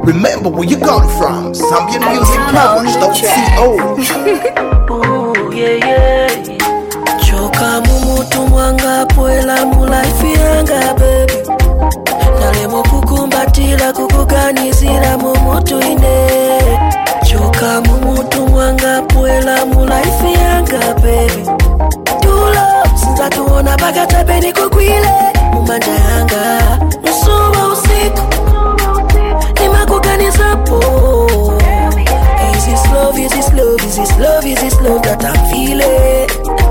Remember where you got it from. Zambian Music Powers.co. Oh yeah yeah. Choka mumutu mwanga poela mulaifi yanga baby. Nalemo kukumbatila kukuganizira mumutu ine. Choka mumutu mwanga poela mulaifi yanga baby. Tulo sinza tuona bagata beni kukwile mumanja yanga. Nusuwa usiku nimakuganiza po. Is this love, is this love, is this love, is this love that I'm feeling?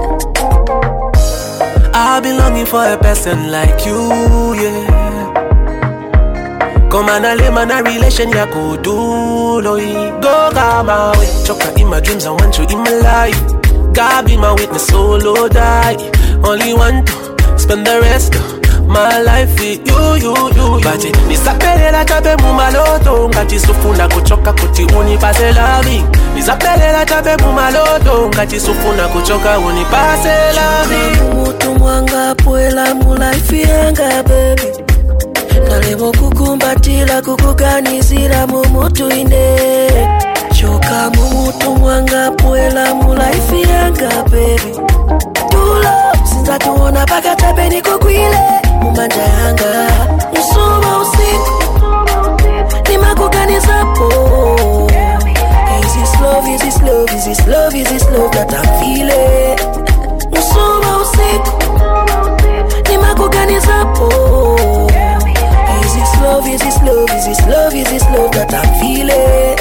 I've been longing for a person like you, yeah. Come on, I live in a relation, ya go do, go my way. Choka in my dreams, I want you in my life. God be my witness, solo die. Only want to spend the rest of my life with you. Bati nisapele la chabe mumaloto. Ngati sufuna kuchoka kuti unipase lavi. Nisapele la chabe mumaloto. Ngati sufuna kuchoka unipase lavi. Mutu mwanga poela mulaifi yanga baby. Nalemo kukumbatila kukuganizira mumutu ine. Choka mumutu mwanga poela mulaifi yanga baby. Tulo sinza tuona bagata beni kukwile mumanja yanga. Nusuwa usiku nimakuganiza po. Is this love, is this love, is this love, is this love that I'm feeling? Nusuwa usiku nimakuganiza po. Is this love, is this love, is this love, is this love that I'm feeling?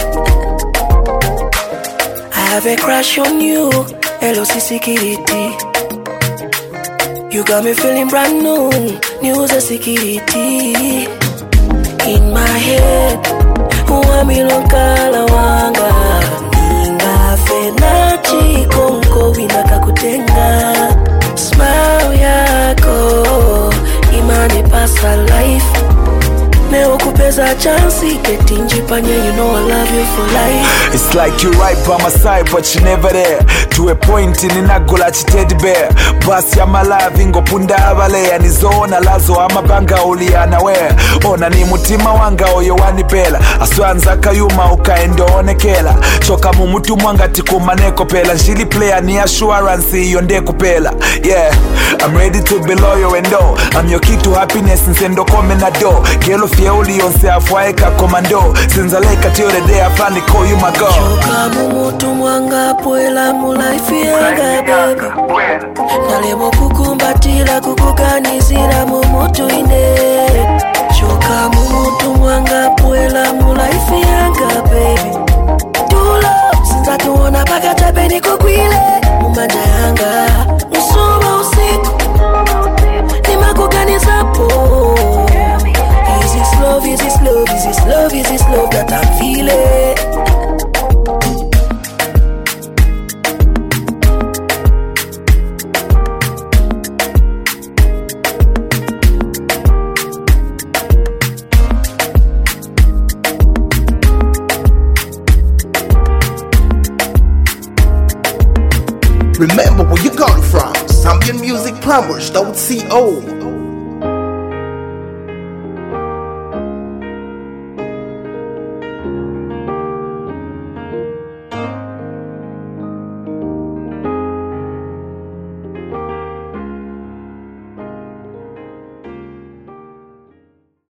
I have a crush on you, LOC security. You got me feeling brand new, news and security. In my head, uamilokala wanga. Ninga fena chikonko winaka kutenga. Smile yako, imani pasa life. Meo kupeza chansi, ketinji panye, you know I love you for life. It's like you right by my side but you never there. To a point ninagola chitedi bear. Basi ya malavi ngopunda abale. Yanizona lazo amabanga uliana we. Ona ni mutima wanga oyo wanipela. Aswanza kayuma ukaendo onekela. Choka mumutu mwanga tikumaneko pela. Njili player ni assurance yonde kupela. Yeah, I'm ready to be loyal and all. I'm your key to happiness nsendo kome na do. Kelo fieuli yonse afuaeka komando. Sinzaleka till the day I finally call you my girl. Choka mumutu mwanga poela mulaifi yanga baby. Nalemo kukumbatila kukuganizira mumutu ine. Choka mumutu mwanga poela mulaifi yanga baby. Tulo sinza tuona bagata beni kukwile mumanja yanga. Nusuwa usiku nimakuganiza po. Is this love, is this love, is this love, is this love that I'm feeling? Remember where you got it from. Zambian Music Powers.co.